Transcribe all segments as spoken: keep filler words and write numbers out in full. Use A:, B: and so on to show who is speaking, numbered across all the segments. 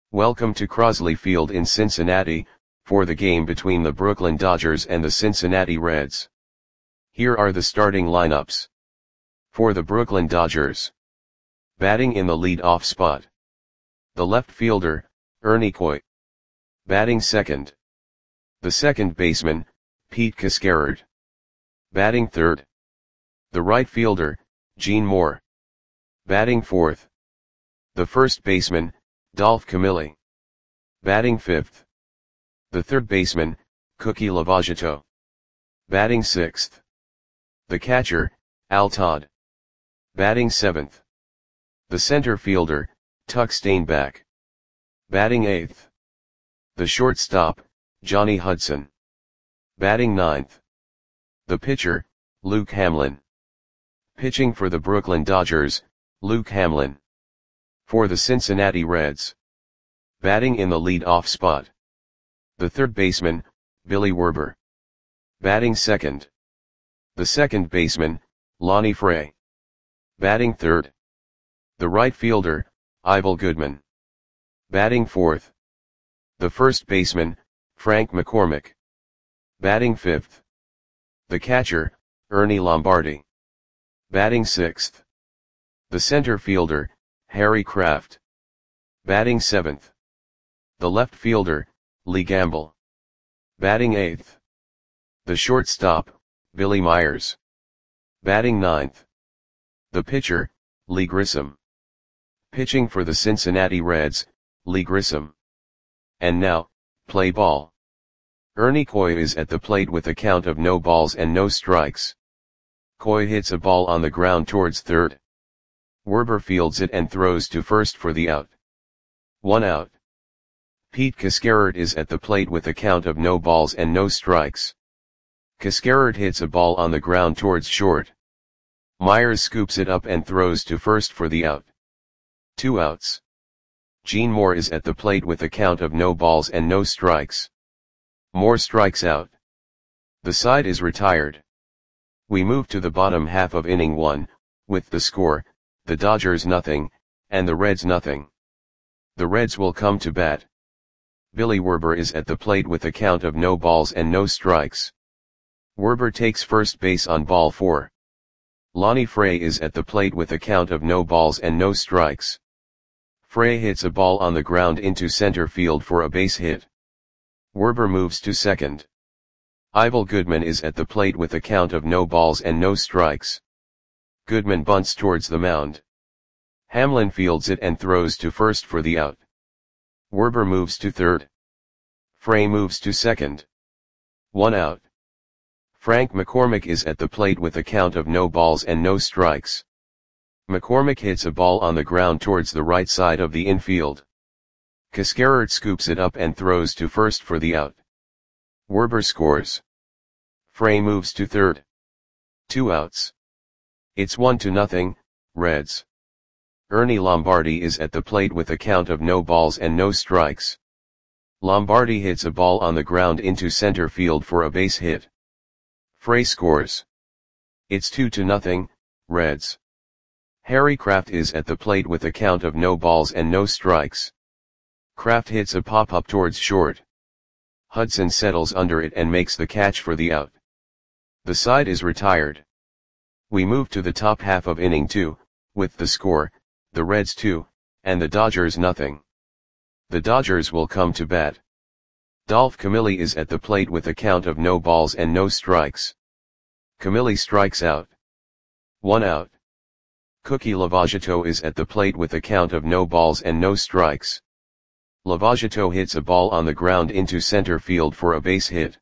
A: Welcome to Crosley Field in Cincinnati, for the game between the Brooklyn Dodgers and the Cincinnati Reds. Here are the starting lineups. For the Brooklyn Dodgers. Batting in the lead-off spot. The left fielder, Ernie Coy. Batting second. The second baseman, Pete Cascarard. Batting third. The right fielder, Gene Moore. Batting fourth. The first baseman, Dolph Camilli. Batting fifth. The third baseman, Cookie Lavagetto. Batting sixth. The catcher, Al Todd. Batting seventh. The center fielder, Tuck Steinbach. Batting eighth. The shortstop, Johnny Hudson. Batting ninth. The pitcher, Luke Hamlin. Pitching for the Brooklyn Dodgers, Luke Hamlin. For the Cincinnati Reds. Batting in the lead-off spot. The third baseman, Billy Werber. Batting second. The second baseman, Lonnie Fray. Batting third. The right fielder, Ivel Goodman. Batting fourth. The first baseman, Frank McCormick. Batting fifth. The catcher, Ernie Lombardi. Batting sixth. The center fielder, Harry Kraft. Batting seventh. The left fielder, Lee Gamble. Batting eighth. The shortstop, Billy Myers. Batting ninth. The pitcher, Lee Grissom. Pitching for the Cincinnati Reds, Lee Grissom. And now, play ball. Ernie Coy is at the plate with a count of no balls and no strikes. Coy hits a ball on the ground towards third. Werber fields it and throws to first for the out. One out. Pete Cascarard is at the plate with a count of no balls and no strikes. Cascarard hits a ball on the ground towards short. Myers scoops it up and throws to first for the out. Two outs. Gene Moore is at the plate with a count of no balls and no strikes. Moore strikes out. The side is retired. We move to the bottom half of inning one, with the score, the Dodgers nothing, and the Reds nothing. The Reds will come to bat. Billy Werber is at the plate with a count of no balls and no strikes. Werber takes first base on ball four. Lonnie Fray is at the plate with a count of no balls and no strikes. Fray hits a ball on the ground into center field for a base hit. Werber moves to second. Ivel Goodman is at the plate with a count of no balls and no strikes. Goodman bunts towards the mound. Hamlin fields it and throws to first for the out. Werber moves to third. Fray moves to second. One out. Frank McCormick is at the plate with a count of no balls and no strikes. McCormick hits a ball on the ground towards the right side of the infield. Cascarard scoops it up and throws to first for the out. Werber scores. Fray moves to third. Two outs. It's one to nothing, Reds. Ernie Lombardi is at the plate with a count of no balls and no strikes. Lombardi hits a ball on the ground into center field for a base hit. Fray scores. It's two to nothing, Reds. Harry Kraft is at the plate with a count of no balls and no strikes. Kraft hits a pop-up towards short. Hudson settles under it and makes the catch for the out. The side is retired. We move to the top half of inning two, with the score, the Reds two, and the Dodgers nothing. The Dodgers will come to bat. Dolph Camilli is at the plate with a count of no balls and no strikes. Camilli strikes out. One out. Cookie Lavagetto is at the plate with a count of no balls and no strikes. Lavagetto hits a ball on the ground into center field for a base hit.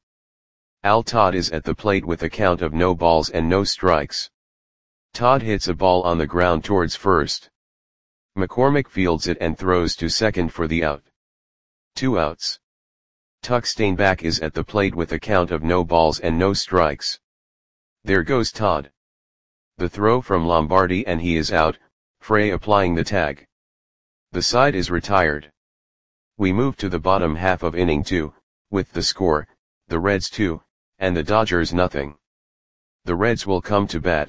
A: Al Todd is at the plate with a count of no balls and no strikes. Todd hits a ball on the ground towards first. McCormick fields it and throws to second for the out. Two outs. Tuck Steinbach is at the plate with a count of no balls and no strikes. There goes Todd. The throw from Lombardi and he is out, Fray applying the tag. The side is retired. We move to the bottom half of inning two, with the score, the Reds two, and the Dodgers nothing. The Reds will come to bat.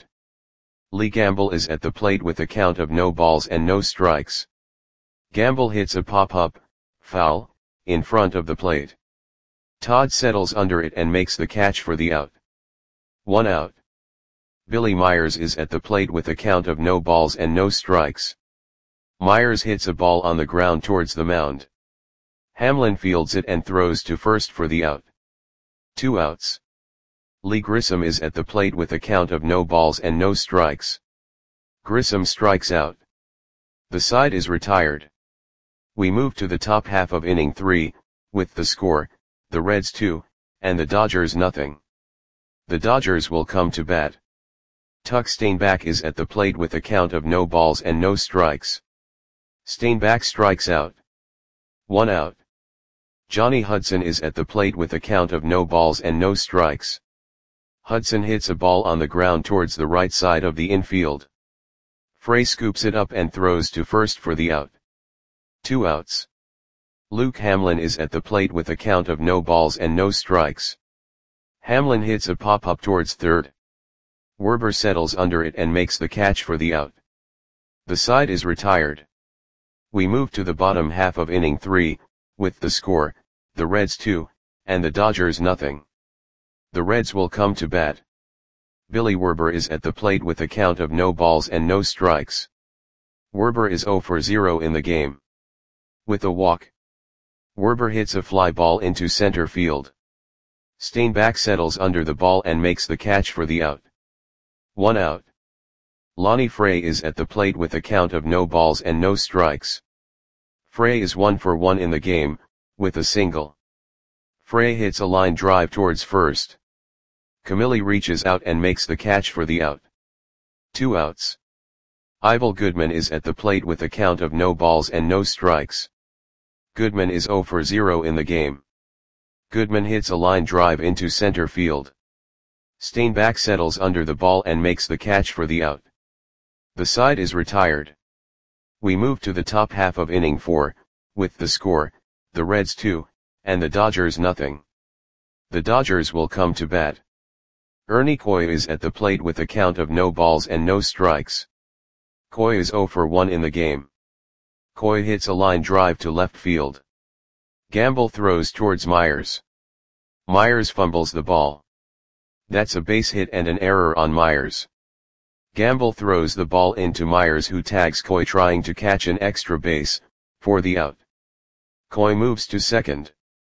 A: Lee Gamble is at the plate with a count of no balls and no strikes. Gamble hits a pop-up, foul, in front of the plate. Todd settles under it and makes the catch for the out. One out. Billy Myers is at the plate with a count of no balls and no strikes. Myers hits a ball on the ground towards the mound. Hamlin fields it and throws to first for the out. Two outs. Lee Grissom is at the plate with a count of no balls and no strikes. Grissom strikes out. The side is retired. We move to the top half of inning three, with the score, the Reds two, and the Dodgers nothing. The Dodgers will come to bat. Tuck Steinbach is at the plate with a count of no balls and no strikes. Steinbach strikes out. One out. Johnny Hudson is at the plate with a count of no balls and no strikes. Hudson hits a ball on the ground towards the right side of the infield. Frey scoops it up and throws to first for the out. Two outs. Luke Hamlin is at the plate with a count of no balls and no strikes. Hamlin hits a pop-up towards third. Werber settles under it and makes the catch for the out. The side is retired. We move to the bottom half of inning three, with the score, the Reds two, and the Dodgers nothing. The Reds will come to bat. Billy Werber is at the plate with a count of no balls and no strikes. Werber is zero for zero in the game. With a walk, Werber hits a fly ball into center field. Steinbach settles under the ball and makes the catch for the out. One out. Lonnie Frey is at the plate with a count of no balls and no strikes. Frey is one for one in the game, with a single. Frey hits a line drive towards first. Camilli reaches out and makes the catch for the out. Two outs. Ivel Goodman is at the plate with a count of no balls and no strikes. Goodman is zero for zero in the game. Goodman hits a line drive into center field. Steinbach settles under the ball and makes the catch for the out. The side is retired. We move to the top half of inning four, with the score, the Reds two, and the Dodgers nothing. The Dodgers will come to bat. Ernie Coy is at the plate with a count of no balls and no strikes. Coy is zero for one in the game. Coy hits a line drive to left field. Gamble throws towards Myers. Myers fumbles the ball. That's a base hit and an error on Myers. Gamble throws the ball into Myers, who tags Coy trying to catch an extra base, for the out. Coy moves to second.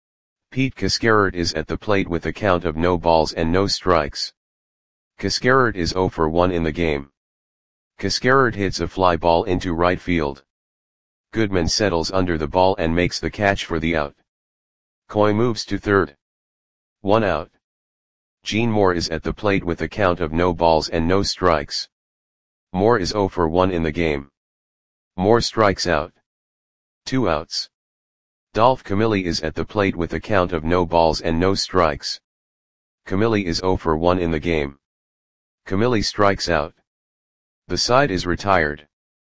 A: Pete Cascarert is at the plate with a count of no balls and no strikes. Cascarert is zero for one in the game. Cascarert hits a fly ball into right field. Goodman settles under the ball and makes the catch for the out. Coy moves to third. One out. Gene Moore is at the plate with a count of no balls and no strikes. Moore is zero for one in the game. Moore strikes out. Two outs. Dolph Camilli is at the plate with a count of no balls and no strikes. Camilli is zero for one in the game. Camilli strikes out. The side is retired.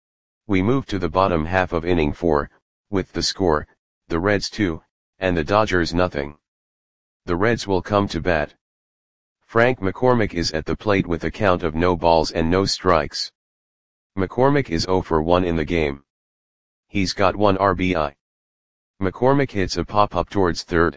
A: We move to the bottom half of inning four, with the score, the Reds two, and the Dodgers nothing. The Reds will come to bat. Frank McCormick is at the plate with a count of no balls and no strikes. McCormick is zero for one in the game. He's got one R B I. McCormick hits a pop-up towards third.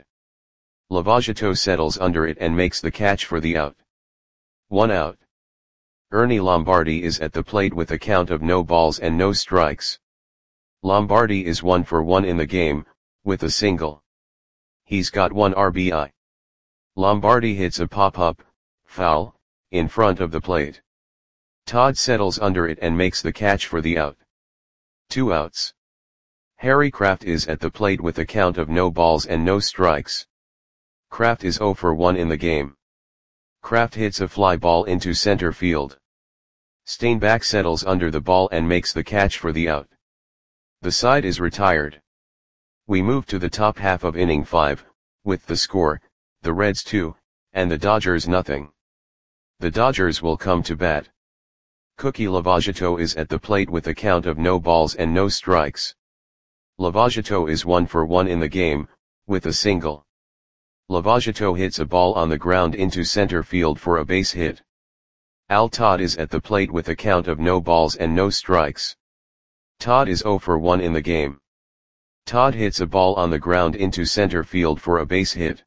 A: Lavagetto settles under it and makes the catch for the out. One out. Ernie Lombardi is at the plate with a count of no balls and no strikes. Lombardi is one for one in the game, with a single. He's got one R B I. Lombardi hits a pop-up, foul, in front of the plate. Todd settles under it and makes the catch for the out. Two outs. Harry Kraft is at the plate with a count of no balls and no strikes. Kraft is zero for one in the game. Kraft hits a fly ball into center field. Steinbach settles under the ball and makes the catch for the out. The side is retired. We move to the top half of inning five, with the score, the Reds two, and the Dodgers nothing. The Dodgers will come to bat. Cookie Lavagetto is at the plate with a count of no balls and no strikes. Lavagetto is one for one in the game, with a single. Lavagetto hits a ball on the ground into center field for a base hit. Al Todd is at the plate with a count of no balls and no strikes. Todd is zero for one in the game. Todd hits a ball on the ground into center field for a base hit.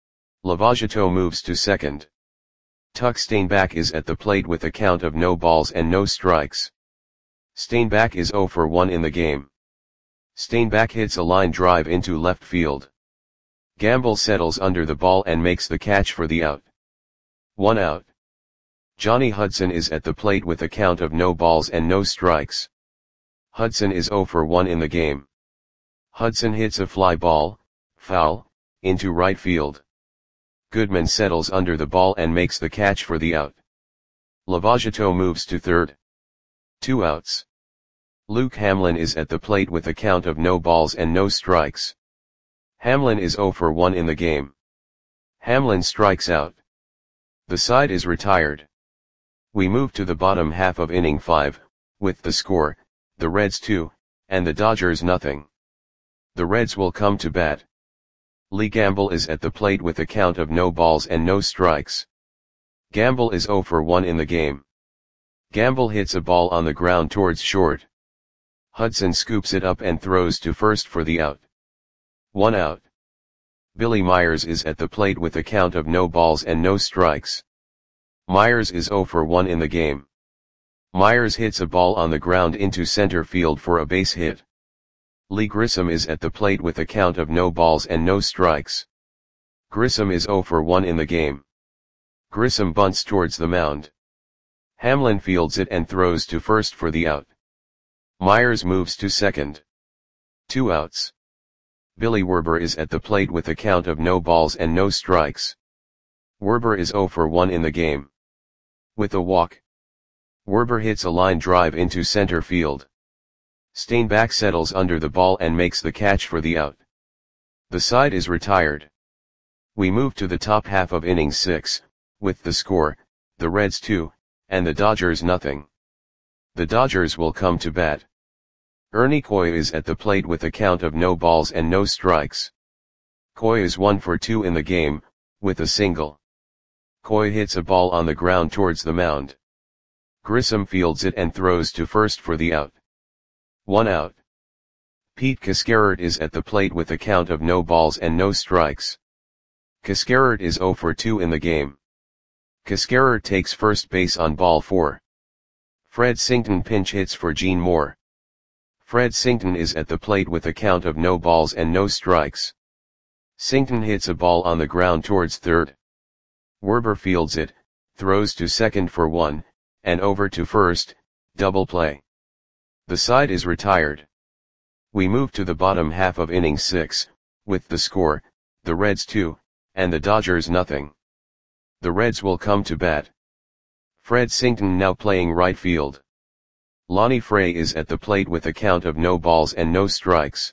A: Lavagetto moves to second. Tuck Steinbach is at the plate with a count of no balls and no strikes. Steinbach is zero for one in the game. Steinbach hits a line drive into left field. Gamble settles under the ball and makes the catch for the out. One out. Johnny Hudson is at the plate with a count of no balls and no strikes. Hudson is zero for one in the game. Hudson hits a fly ball, foul, into right field. Goodman settles under the ball and makes the catch for the out. Lavagetto moves to third. Two outs. Luke Hamlin is at the plate with a count of no balls and no strikes. Hamlin is zero for one in the game. Hamlin strikes out. The side is retired. We move to the bottom half of inning five, with the score, the Reds two, and the Dodgers nothing. The Reds will come to bat. Lee Gamble is at the plate with a count of no balls and no strikes. Gamble is zero for one in the game. Gamble hits a ball on the ground towards short. Hudson scoops it up and throws to first for the out. One out. Billy Myers is at the plate with a count of no balls and no strikes. Myers is zero for one in the game. Myers hits a ball on the ground into center field for a base hit. Lee Grissom is at the plate with a count of no balls and no strikes. Grissom is zero for one in the game. Grissom bunts towards the mound. Hamlin fields it and throws to first for the out. Myers moves to second. Two outs. Billy Werber is at the plate with a count of no balls and no strikes. Werber is zero for one in the game. With a walk. Werber hits a line drive into center field. Steinbach settles under the ball and makes the catch for the out. The side is retired. We move to the top half of inning six, with the score, the Reds two, and the Dodgers nothing. The Dodgers will come to bat. Ernie Coy is at the plate with a count of no balls and no strikes. Coy is one for two in the game, with a single. Coy hits a ball on the ground towards the mound. Grissom fields it and throws to first for the out. One out. Pete Cascarert is at the plate with a count of no balls and no strikes. Cascarert is zero for two in the game. Cascarert takes first base on ball four. Fred Sington pinch hits for Gene Moore. Fred Sington is at the plate with a count of no balls and no strikes. Sington hits a ball on the ground towards third. Werber fields it, throws to second for one, and over to first, double play. The side is retired. We move to the bottom half of inning six, with the score, the Reds two, and the Dodgers nothing. The Reds will come to bat. Fred Sington now playing right field. Lonnie Frey is at the plate with a count of no balls and no strikes.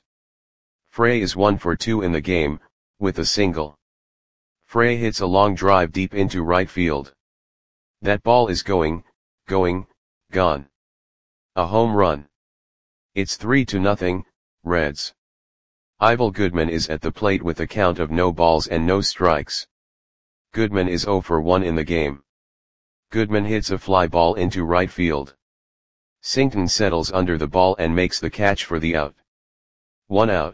A: Frey is one for two in the game, with a single. Frey hits a long drive deep into right field. That ball is going, going, gone. A home run. It's three to nothing, Reds. Ivel Goodman is at the plate with a count of no balls and no strikes. Goodman is zero for one in the game. Goodman hits a fly ball into right field. Sington settles under the ball and makes the catch for the out. One out.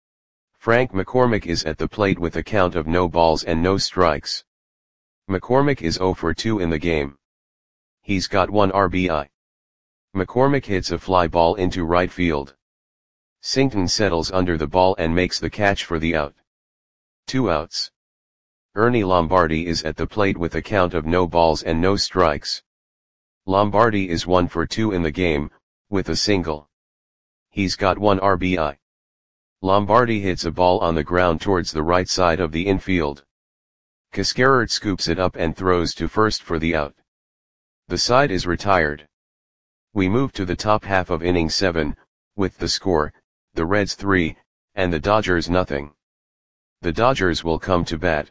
A: Frank McCormick is at the plate with a count of no balls and no strikes. McCormick is zero for two in the game. He's got one R B I. McCormick hits a fly ball into right field. Sington settles under the ball and makes the catch for the out. Two outs. Ernie Lombardi is at the plate with a count of no balls and no strikes. Lombardi is one for two in the game, with a single. He's got one R B I. Lombardi hits a ball on the ground towards the right side of the infield. Cascarert scoops it up and throws to first for the out. The side is retired. We move to the top half of inning seven, with the score, the Reds three, and the Dodgers nothing. The Dodgers will come to bat.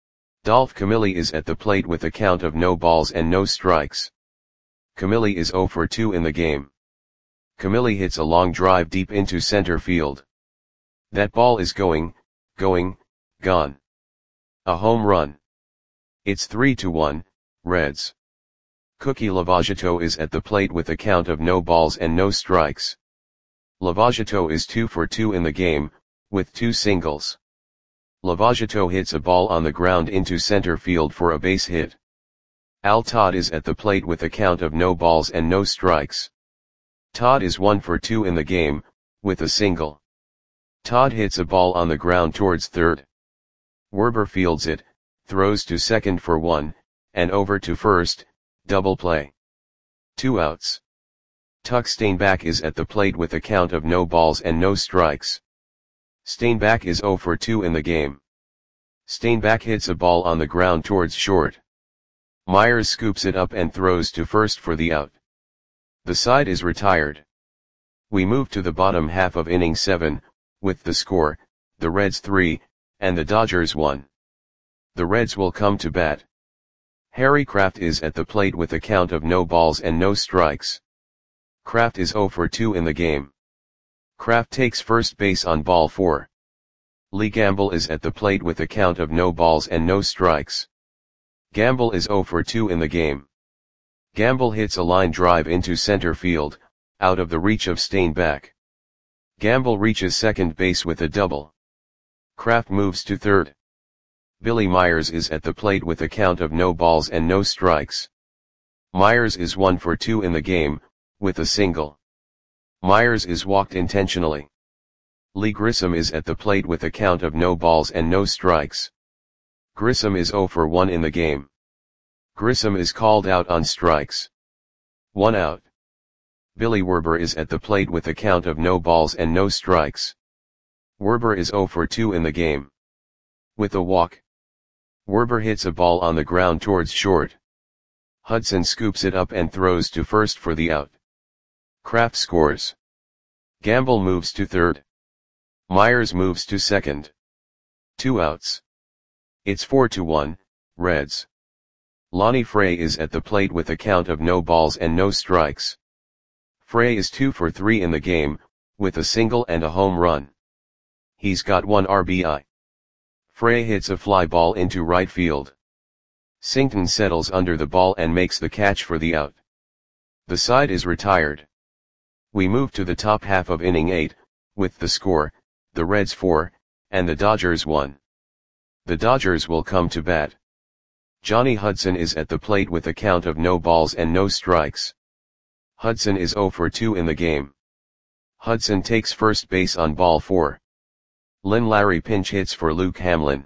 A: Dolph Camilli is at the plate with a count of no balls and no strikes. Camilli is zero for two in the game. Camilli hits a long drive deep into center field. That ball is going, going, gone. A home run. It's three to one, Reds. Cookie Lavagetto is at the plate with a count of no balls and no strikes. Lavajato is two for two in the game, with two singles. Lavajato hits a ball on the ground into center field for a base hit. Al Todd is at the plate with a count of no balls and no strikes. Todd is one for two in the game, with a single. Todd hits a ball on the ground towards third. Werber fields it, throws to second for one, and over to first, double play. Two outs. Tuck Steinbach is at the plate with a count of no balls and no strikes. Steinbach is zero for two in the game. Steinbach hits a ball on the ground towards short. Myers scoops it up and throws to first for the out. The side is retired. We move to the bottom half of inning seven, with the score, the Reds three, and the Dodgers one. The Reds will come to bat. Harry Kraft is at the plate with a count of no balls and no strikes. Kraft is zero for two in the game. Kraft takes first base on ball four. Lee Gamble is at the plate with a count of no balls and no strikes. Gamble is zero for two in the game. Gamble hits a line drive into center field, out of the reach of Steinbach. Gamble reaches second base with a double. Kraft moves to third. Billy Myers is at the plate with a count of no balls and no strikes. Myers is one for two in the game, with a single. Myers is walked intentionally. Lee Grissom is at the plate with a count of no balls and no strikes. Grissom is zero for one in the game. Grissom is called out on strikes. One out. Billy Werber is at the plate with a count of no balls and no strikes. Werber is zero for two in the game. With a walk. Werber hits a ball on the ground towards short. Hudson scoops it up and throws to first for the out. Kraft scores. Gamble moves to third. Myers moves to second. Two outs. It's four to one, Reds. Lonnie Frey is at the plate with a count of no balls and no strikes. Frey is two for three in the game, with a single and a home run. He's got one R B I. Frey hits a fly ball into right field. Singleton settles under the ball and makes the catch for the out. The side is retired. We move to the top half of inning eight, with the score, the Reds four, and the Dodgers one. The Dodgers will come to bat. Johnny Hudson is at the plate with a count of no balls and no strikes. Hudson is zero for two in the game. Hudson takes first base on ball four. Lynn Larry pinch hits for Luke Hamlin.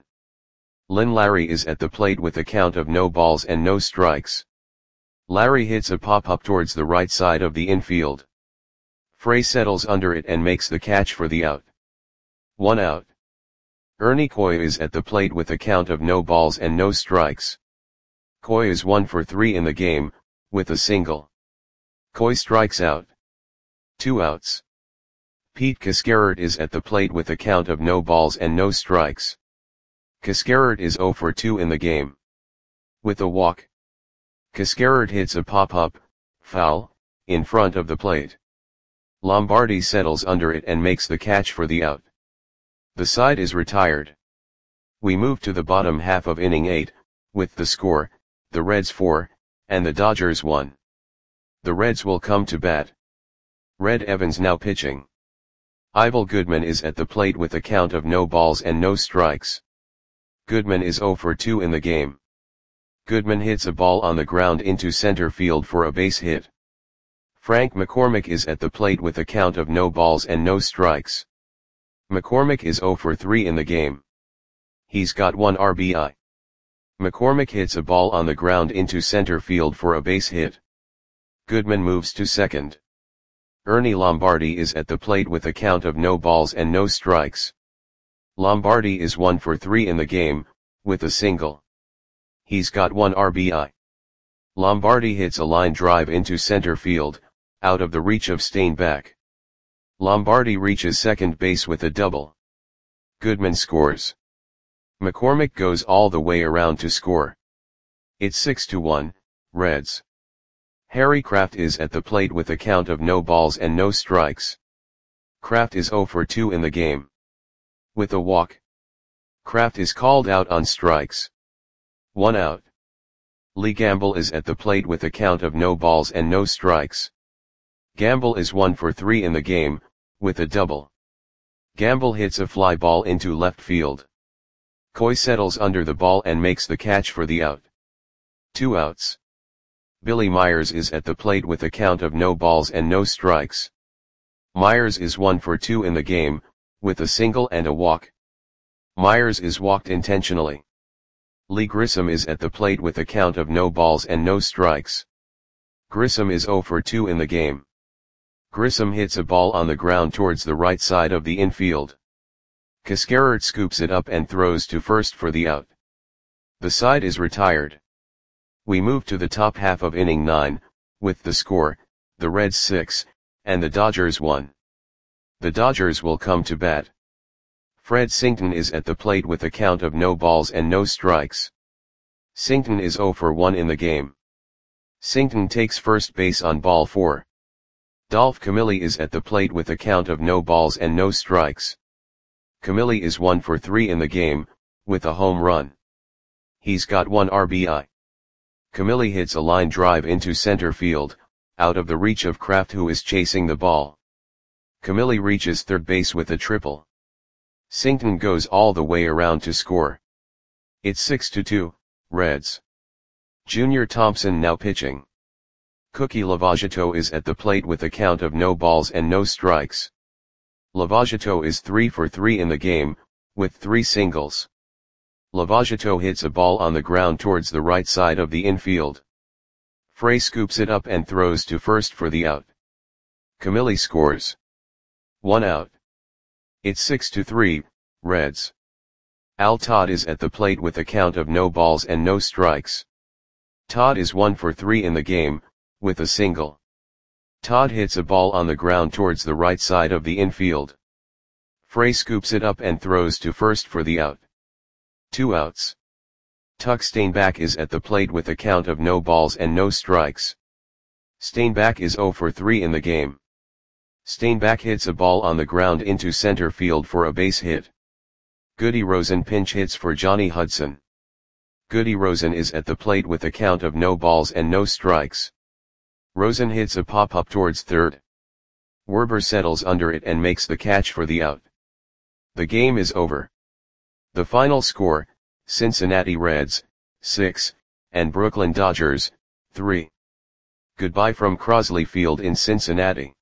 A: Lynn Larry is at the plate with a count of no balls and no strikes. Larry hits a pop-up towards the right side of the infield. Frey settles under it and makes the catch for the out. One out. Ernie Coy is at the plate with a count of no balls and no strikes. Coy is one for three in the game, with a single. Coy strikes out. Two outs. Pete Cascarert is at the plate with a count of no balls and no strikes. Cascarert is zero for two in the game. With a walk. Cascarert hits a pop-up, foul, in front of the plate. Lombardi settles under it and makes the catch for the out. The side is retired. We move to the bottom half of inning eight, with the score, the Reds four, and the Dodgers one. The Reds will come to bat. Red Evans now pitching. Ivel Goodman is at the plate with a count of no balls and no strikes. Goodman is zero for two in the game. Goodman hits a ball on the ground into center field for a base hit. Frank McCormick is at the plate with a count of no balls and no strikes. McCormick is zero for three in the game. He's got one R B I. McCormick hits a ball on the ground into center field for a base hit. Goodman moves to second. Ernie Lombardi is at the plate with a count of no balls and no strikes. Lombardi is one for three in the game, with a single. He's got one R B I. Lombardi hits a line drive into center field, out of the reach of Steinbach. Lombardi reaches second base with a double. Goodman scores. McCormick goes all the way around to score. It's six to one, Reds. Harry Kraft is at the plate with a count of no balls and no strikes. Kraft is zero for two in the game. With a walk. Kraft is called out on strikes. One out. Lee Gamble is at the plate with a count of no balls and no strikes. Gamble is one for three in the game, with a double. Gamble hits a fly ball into left field. Coy settles under the ball and makes the catch for the out. Two outs. Billy Myers is at the plate with a count of no balls and no strikes. Myers is one for two in the game, with a single and a walk. Myers is walked intentionally. Lee Grissom is at the plate with a count of no balls and no strikes. Grissom is zero for two in the game. Grissom hits a ball on the ground towards the right side of the infield. Cascarert scoops it up and throws to first for the out. The side is retired. We move to the top half of inning nine, with the score, the Reds six, and the Dodgers one. The Dodgers will come to bat. Fred Sington is at the plate with a count of no balls and no strikes. Sington is zero for one in the game. Sington takes first base on ball four. Dolph Camilli is at the plate with a count of no balls and no strikes. Camilli is one for three in the game, with a home run. He's got one R B I. Camilli hits a line drive into center field, out of the reach of Kraft, who is chasing the ball. Camilli reaches third base with a triple. Sington goes all the way around to score. It's six to two, Reds. Junior Thompson now pitching. Cookie Lavagetto is at the plate with a count of no balls and no strikes. Lavagetto is three for three in the game, with three singles. Lavagetto hits a ball on the ground towards the right side of the infield. Frey scoops it up and throws to first for the out. Camilli scores. One out. It's six to three, Reds. Al Todd is at the plate with a count of no balls and no strikes. Todd is one for three in the game, with a single. Todd hits a ball on the ground towards the right side of the infield. Frey scoops it up and throws to first for the out. Two outs. Tuck Steinbach is at the plate with a count of no balls and no strikes. Steinbach is zero for three in the game. Steinbach hits a ball on the ground into center field for a base hit. Goody Rosen pinch hits for Johnny Hudson. Goody Rosen is at the plate with a count of no balls and no strikes. Rosen hits a pop-up towards third. Werber settles under it and makes the catch for the out. The game is over. The final score, Cincinnati Reds, six, and Brooklyn Dodgers, three. Goodbye from Crosley Field in Cincinnati.